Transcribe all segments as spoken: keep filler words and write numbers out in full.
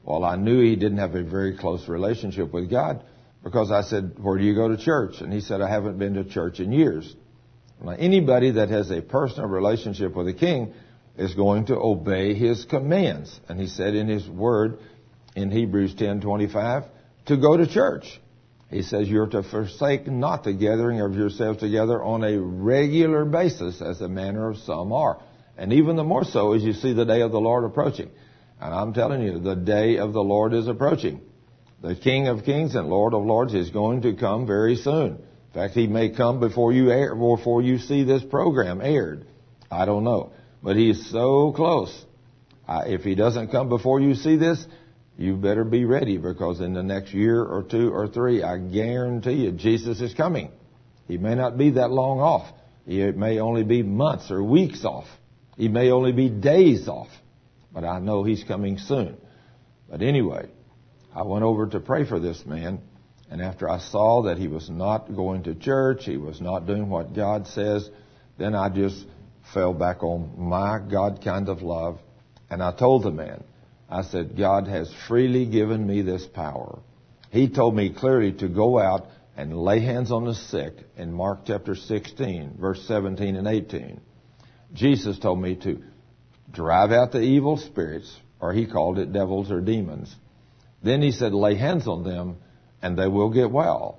Well, I knew he didn't have a very close relationship with God because I said, where do you go to church? And he said, I haven't been to church in years. Now, anybody that has a personal relationship with the King is going to obey his commands. And he said in his word in Hebrews ten twenty-five to go to church. He says you're to forsake not the gathering of yourselves together on a regular basis, as the manner of some are. And even the more so as you see the day of the Lord approaching. And I'm telling you, the day of the Lord is approaching. The King of Kings and Lord of Lords is going to come very soon. In fact, he may come before you air, before you see this program aired. I don't know. But he's so close. Uh, if he doesn't come before you see this, you better be ready, because in the next year or two or three, I guarantee you, Jesus is coming. He may not be that long off. He may only be months or weeks off. He may only be days off. But I know he's coming soon. But anyway, I went over to pray for this man. And after I saw that he was not going to church, he was not doing what God says, then I just fell back on my God kind of love. And I told the man, I said, God has freely given me this power. He told me clearly to go out and lay hands on the sick in Mark chapter sixteen, verse seventeen and eighteen. Jesus told me to drive out the evil spirits, or he called it devils or demons. Then he said, lay hands on them and they will get well.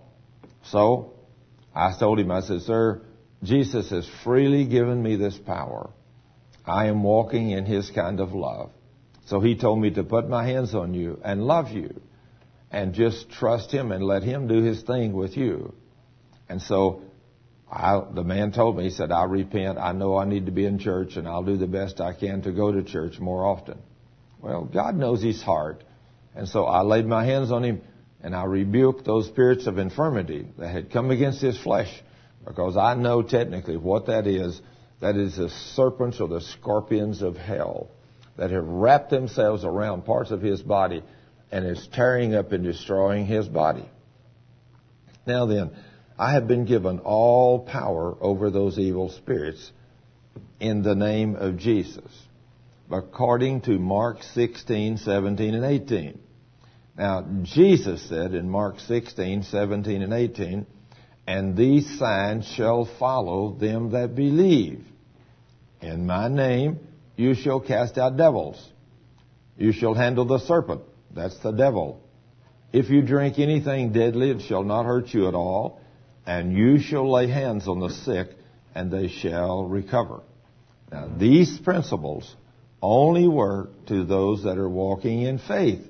So I told him, I said, sir, Jesus has freely given me this power. I am walking in his kind of love. So he told me to put my hands on you and love you and just trust him and let him do his thing with you. And so I, the man told me, he said, I repent. I know I need to be in church, and I'll do the best I can to go to church more often. Well, God knows his heart. And so I laid my hands on him, and I rebuked those spirits of infirmity that had come against his flesh, because I know technically what that is. That is the serpents or the scorpions of hell that have wrapped themselves around parts of his body and is tearing up and destroying his body. Now then, I have been given all power over those evil spirits in the name of Jesus, according to Mark sixteen, seventeen, and eighteen. Now, Jesus said in Mark sixteen, seventeen, and eighteen, and these signs shall follow them that believe. In my name you shall cast out devils. You shall handle the serpent. That's the devil. If you drink anything deadly, it shall not hurt you at all. And you shall lay hands on the sick, and they shall recover. Now, these principles only work to those that are walking in faith.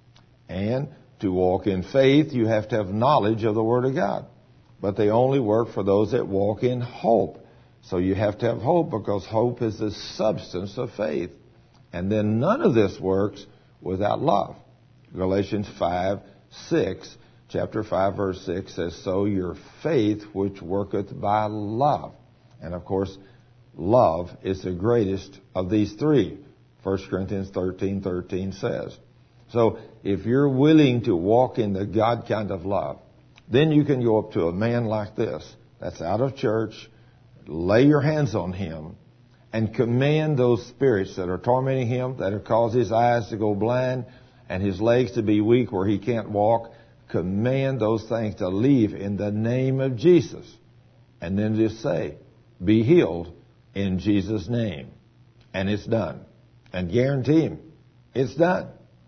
And to walk in faith, you have to have knowledge of the Word of God. But they only work for those that walk in hope. So you have to have hope, because hope is the substance of faith. And then none of this works without love. Galatians five, six, chapter five, verse six says, so your faith which worketh by love. And of course, love is the greatest of these three. First Corinthians thirteen, thirteen says. So if you're willing to walk in the God kind of love, then you can go up to a man like this that's out of church, lay your hands on him, and command those spirits that are tormenting him, that have caused his eyes to go blind and his legs to be weak where he can't walk. Command those things to leave in the name of Jesus. And then just say, be healed in Jesus' name. And it's done. And guarantee him, it's done.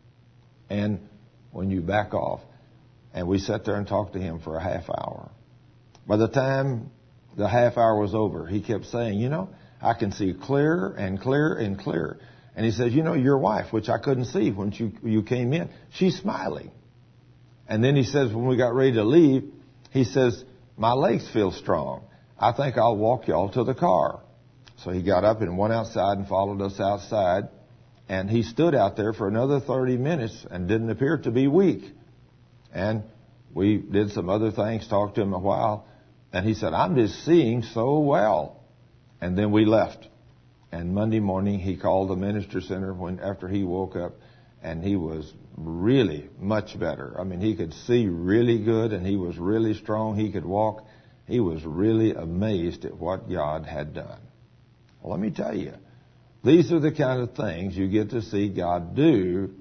And when you back off, and we sat there and talked to him for a half hour. By the time the half hour was over, he kept saying, you know, I can see clearer and clearer and clearer. And he says, you know, your wife, which I couldn't see when you, you came in, she's smiling. And then he says, when we got ready to leave, he says, my legs feel strong. I think I'll walk y'all to the car. So he got up and went outside and followed us outside. And he stood out there for another thirty minutes and didn't appear to be weak. And we did some other things, talked to him a while. And he said, I'm just seeing so well. And then we left. And Monday morning he called the minister center when after he woke up. And he was really much better. I mean, he could see really good, and he was really strong. He could walk. He was really amazed at what God had done. Well, let me tell you, these are the kind of things you get to see God do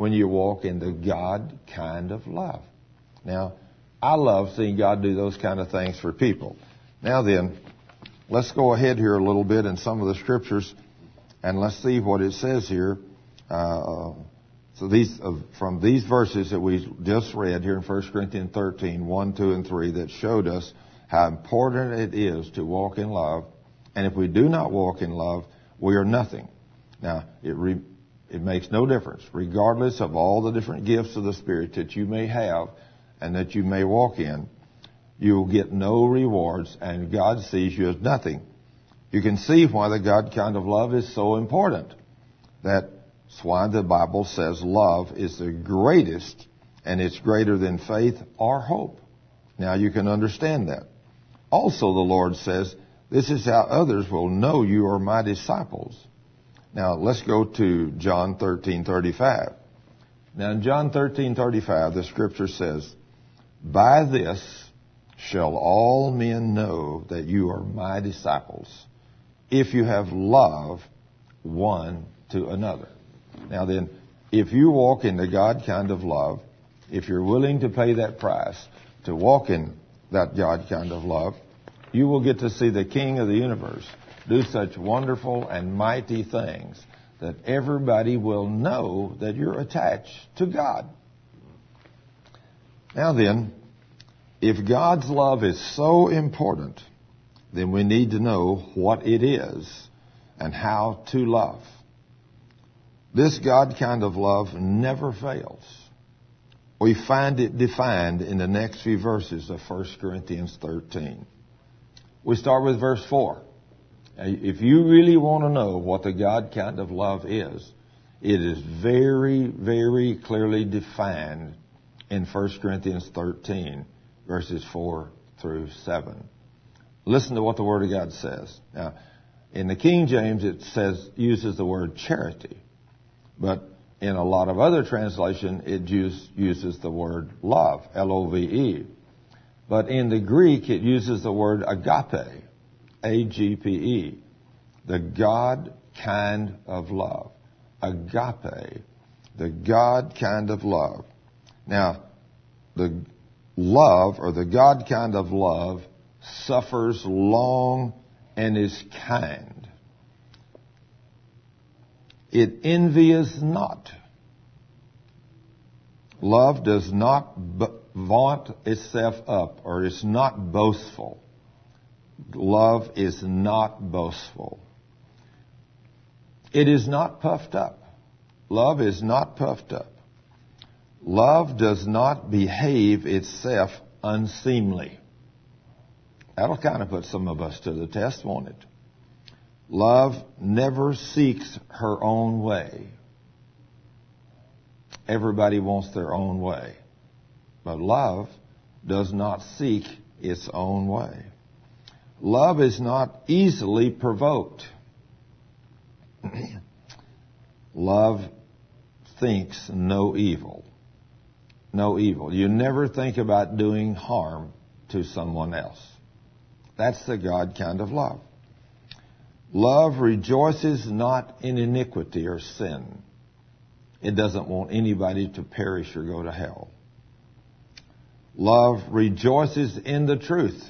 when you walk in the God kind of love. Now, I love seeing God do those kind of things for people. Now then, let's go ahead here a little bit in some of the scriptures, and let's see what it says here. Uh, so these, uh, from these verses that we just read here in First Corinthians thirteen, one, two, and three, that showed us how important it is to walk in love. And if we do not walk in love, we are nothing. Now, it re, it makes no difference, regardless of all the different gifts of the Spirit that you may have and that you may walk in, you will get no rewards, and God sees you as nothing. You can see why the God kind of love is so important. That's why the Bible says love is the greatest, and it's greater than faith or hope. Now you can understand that. Also, the Lord says, this is how others will know you are my disciples. Now, let's go to John thirteen thirty-five. Now, in John thirteen thirty-five, the scripture says, by this shall all men know that you are my disciples, if you have love one to another. Now then, if you walk in the God kind of love, if you're willing to pay that price to walk in that God kind of love, you will get to see the King of the universe do such wonderful and mighty things that everybody will know that you're attached to God. Now then, if God's love is so important, then we need to know what it is and how to love. This God kind of love never fails. We find it defined in the next few verses of First Corinthians thirteen. We start with verse four. If you really want to know what the God kind of love is, it is very, very clearly defined in First Corinthians thirteen, verses four through seven. Listen to what the Word of God says. Now, in the King James, it says, uses the word charity. But in a lot of other translation, it use, uses the word love, L O V E. But in the Greek, it uses the word agape, A G P E, the God kind of love. Agape, the God kind of love. Now, the love, or the God kind of love, suffers long and is kind. It envies not. Love does not vaunt itself up, or is not boastful. Love is not boastful. It is not puffed up. Love is not puffed up. Love does not behave itself unseemly. That'll kind of put some of us to the test, won't it? Love never seeks her own way. Everybody wants their own way. But love does not seek its own way. Love is not easily provoked. Love thinks no evil. No evil. You never think about doing harm to someone else. That's the God kind of love. Love rejoices not in iniquity or sin. It doesn't want anybody to perish or go to hell. Love rejoices in the truth.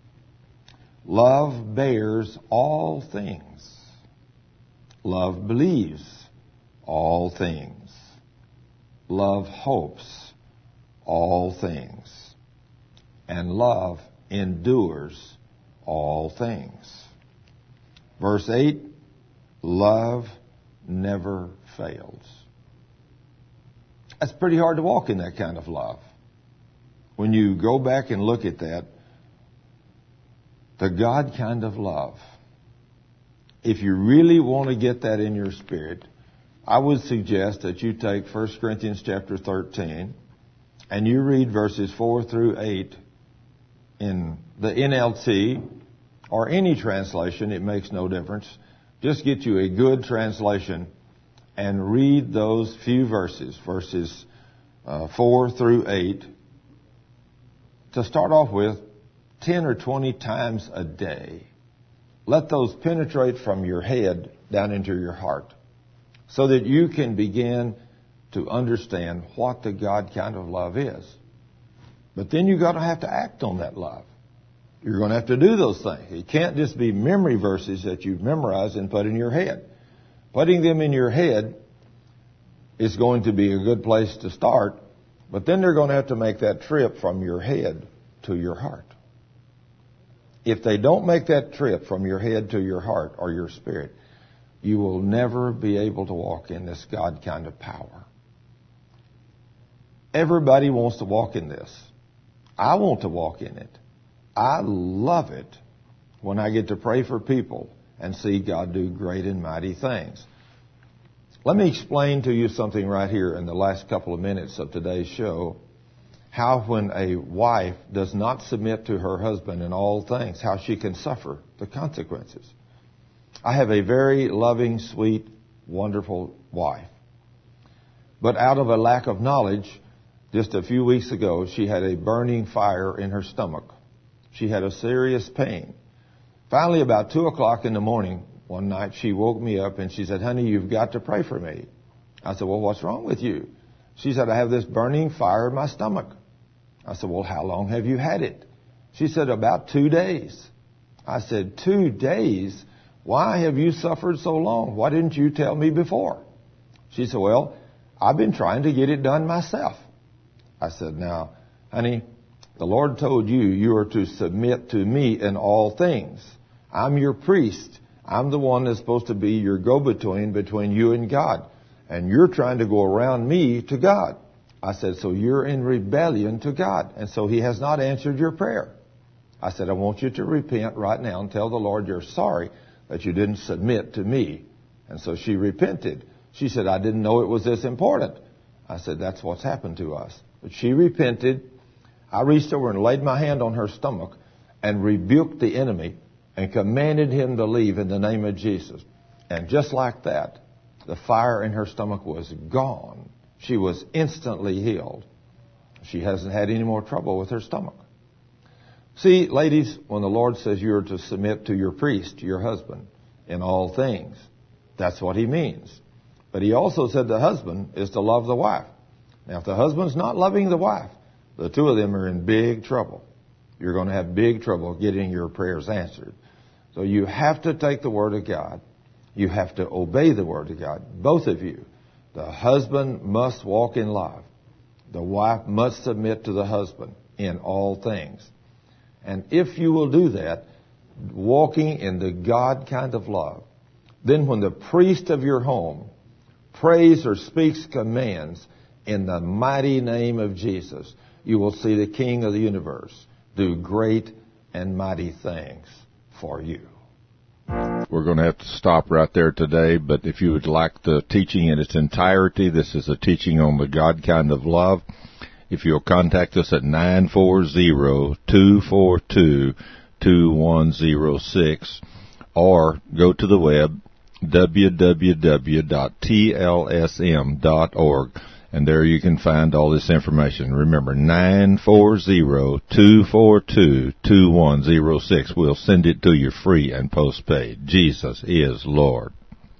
Love bears all things. Love believes all things. Love hopes all things. And love endures all things. Verse eight, love never fails. That's pretty hard to walk in that kind of love. When you go back and look at that, the God kind of love, if you really want to get that in your spirit, I would suggest that you take First Corinthians chapter thirteen and you read verses four through eight in the N L T or any translation. It makes no difference. Just get you a good translation and read those few verses, verses uh, four through eight, to start off with, ten or twenty times a day. Let those penetrate from your head down into your heart so that you can begin to understand what the God kind of love is. But then you've got to have to act on that love. You're going to have to do those things. It can't just be memory verses that you've memorized and put in your head. Putting them in your head is going to be a good place to start, but then they're going to have to make that trip from your head to your heart. If they don't make that trip from your head to your heart or your spirit, you will never be able to walk in this God kind of power. Everybody wants to walk in this. I want to walk in it. I love it when I get to pray for people and see God do great and mighty things. Let me explain to you something right here in the last couple of minutes of today's show, how when a wife does not submit to her husband in all things, how she can suffer the consequences. I have a very loving, sweet, wonderful wife. But out of a lack of knowledge, just a few weeks ago, she had a burning fire in her stomach. She had a serious pain. Finally, about two o'clock in the morning, one night, she woke me up and she said, "Honey, you've got to pray for me." I said, "Well, what's wrong with you?" She said, "I have this burning fire in my stomach." I said, "Well, how long have you had it?" She said, "About two days." I said, "Two days? Why have you suffered so long? Why didn't you tell me before?" She said, "Well, I've been trying to get it done myself." I said, "Now, honey, the Lord told you you are to submit to me in all things. I'm your priest. I'm the one that's supposed to be your go-between between you and God. And you're trying to go around me to God." I said, "So you're in rebellion to God. And so he has not answered your prayer." I said, "I want you to repent right now and tell the Lord you're sorry that you didn't submit to me." And so she repented. She said, "I didn't know it was this important." I said, "That's what's happened to us." But she repented. I reached over and laid my hand on her stomach and rebuked the enemy and commanded him to leave in the name of Jesus. And just like that, the fire in her stomach was gone. She was instantly healed. She hasn't had any more trouble with her stomach. See, ladies, when the Lord says you're to submit to your priest, your husband, in all things, that's what he means. But he also said the husband is to love the wife. Now, if the husband's not loving the wife, the two of them are in big trouble. You're going to have big trouble getting your prayers answered. So you have to take the Word of God. You have to obey the Word of God, both of you. The husband must walk in love. The wife must submit to the husband in all things. And if you will do that, walking in the God kind of love, then when the priest of your home prays or speaks commands in the mighty name of Jesus, you will see the King of the universe do great and mighty things for you. We're going to have to stop right there today, but if you would like the teaching in its entirety, this is a teaching on the God kind of love. If you'll contact us at nine four zero, two four two, two one zero six or go to the web, w w w dot t l s m dot org. And there you can find all this information. Remember, nine four zero, two four two, two one zero six. We'll send it to you free and postpaid. Jesus is Lord.